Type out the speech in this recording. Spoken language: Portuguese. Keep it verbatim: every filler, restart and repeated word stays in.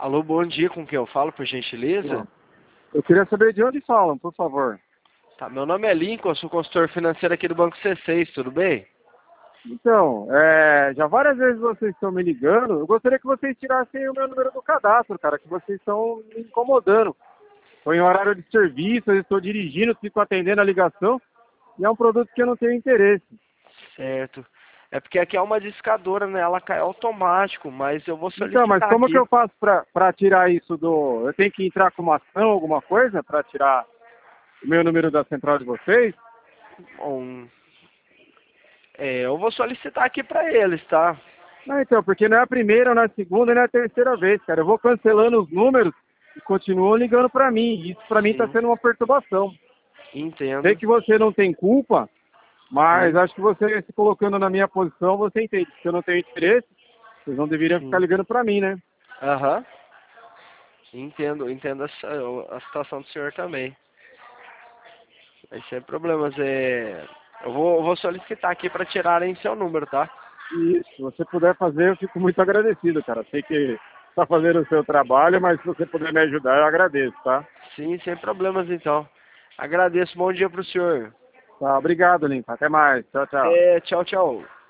Alô, bom dia, com quem eu falo, por gentileza? Eu queria saber de onde falam, por favor. Tá, meu nome é Lincoln, eu sou consultor financeiro aqui do Banco C seis, tudo bem? Então, é, já várias vezes vocês estão me ligando, eu gostaria que vocês tirassem o meu número do cadastro, cara, que vocês estão me incomodando. Estou em horário de serviço, eu estou dirigindo, fico atendendo a ligação, e é um produto que eu não tenho interesse. Certo. É porque aqui é uma discadora, né? Ela cai automático, mas eu vou Então, mas solicitar como que aqui. eu faço para tirar isso do... Eu tenho que entrar com uma ação, alguma coisa, para tirar o meu número da central de vocês? Um... É, eu vou solicitar aqui pra eles, tá? Não, então, porque não é a primeira, não é a segunda, não é a terceira vez, cara. Eu vou cancelando os números e continuam ligando para mim. E isso para mim está Sim, sendo uma perturbação. Sei entendo. que você não tem culpa, mas Sim, acho que você se colocando na minha posição, você entende. Se eu não tenho interesse, vocês não deveriam ficar sim. ligando para mim, né? Aham. Entendo, entendo essa, a situação do senhor também. Mas sem problemas, é... Eu vou, eu vou solicitar aqui pra tirarem seu número, tá? E se você puder fazer, eu fico muito agradecido, cara. Sei que está fazendo o seu trabalho, mas se você puder me ajudar, eu agradeço, tá? Sim, sem problemas então. Agradeço, bom dia pro senhor. Tá, obrigado, Limpa. Até mais. Tchau, tchau. É, tchau, tchau.